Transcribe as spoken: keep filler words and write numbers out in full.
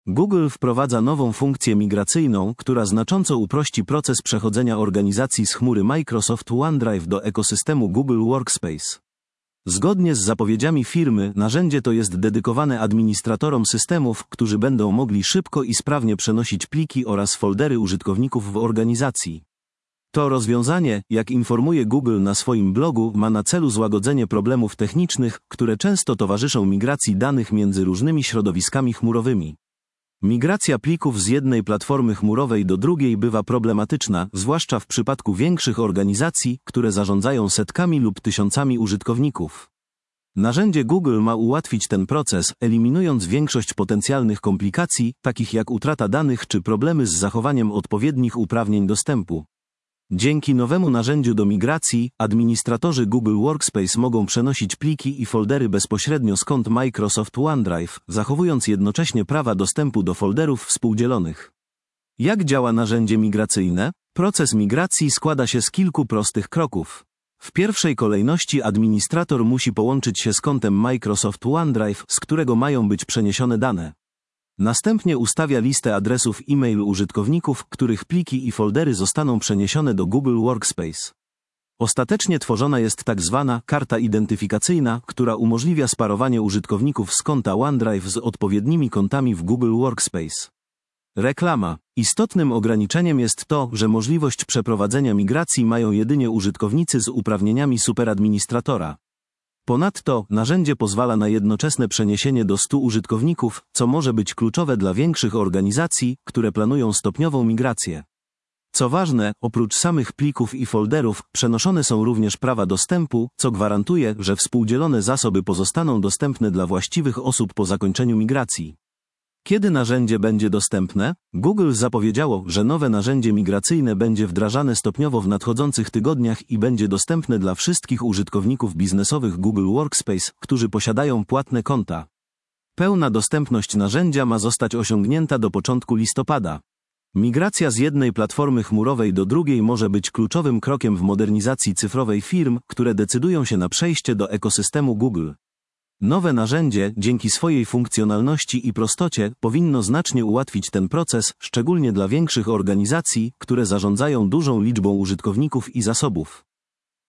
Google wprowadza nową funkcję migracyjną, która znacząco uprości proces przechodzenia organizacji z chmury Microsoft OneDrive do ekosystemu Google Workspace. Zgodnie z zapowiedziami firmy, narzędzie to jest dedykowane administratorom systemów, którzy będą mogli szybko i sprawnie przenosić pliki oraz foldery użytkowników w organizacji. To rozwiązanie, jak informuje Google na swoim blogu, ma na celu złagodzenie problemów technicznych, które często towarzyszą migracji danych między różnymi środowiskami chmurowymi. Migracja plików z jednej platformy chmurowej do drugiej bywa problematyczna, zwłaszcza w przypadku większych organizacji, które zarządzają setkami lub tysiącami użytkowników. Narzędzie Google ma ułatwić ten proces, eliminując większość potencjalnych komplikacji, takich jak utrata danych czy problemy z zachowaniem odpowiednich uprawnień dostępu. Dzięki nowemu narzędziu do migracji, administratorzy Google Workspace mogą przenosić pliki i foldery bezpośrednio z kont Microsoft OneDrive, zachowując jednocześnie prawa dostępu do folderów współdzielonych. Jak działa narzędzie migracyjne? Proces migracji składa się z kilku prostych kroków. W pierwszej kolejności administrator musi połączyć się z kontem Microsoft OneDrive, z którego mają być przeniesione dane. Następnie ustawia listę adresów e-mail użytkowników, których pliki i foldery zostaną przeniesione do Google Workspace. Ostatecznie tworzona jest tak zwana karta identyfikacyjna, która umożliwia sparowanie użytkowników z konta OneDrive z odpowiednimi kontami w Google Workspace. Reklama. Istotnym ograniczeniem jest to, że możliwość przeprowadzenia migracji mają jedynie użytkownicy z uprawnieniami superadministratora. Ponadto, narzędzie pozwala na jednoczesne przeniesienie do stu użytkowników, co może być kluczowe dla większych organizacji, które planują stopniową migrację. Co ważne, oprócz samych plików i folderów, przenoszone są również prawa dostępu, co gwarantuje, że współdzielone zasoby pozostaną dostępne dla właściwych osób po zakończeniu migracji. Kiedy narzędzie będzie dostępne? Google zapowiedziało, że nowe narzędzie migracyjne będzie wdrażane stopniowo w nadchodzących tygodniach i będzie dostępne dla wszystkich użytkowników biznesowych Google Workspace, którzy posiadają płatne konta. Pełna dostępność narzędzia ma zostać osiągnięta do początku listopada. Migracja z jednej platformy chmurowej do drugiej może być kluczowym krokiem w modernizacji cyfrowej firm, które decydują się na przejście do ekosystemu Google. Nowe narzędzie, dzięki swojej funkcjonalności i prostocie, powinno znacznie ułatwić ten proces, szczególnie dla większych organizacji, które zarządzają dużą liczbą użytkowników i zasobów.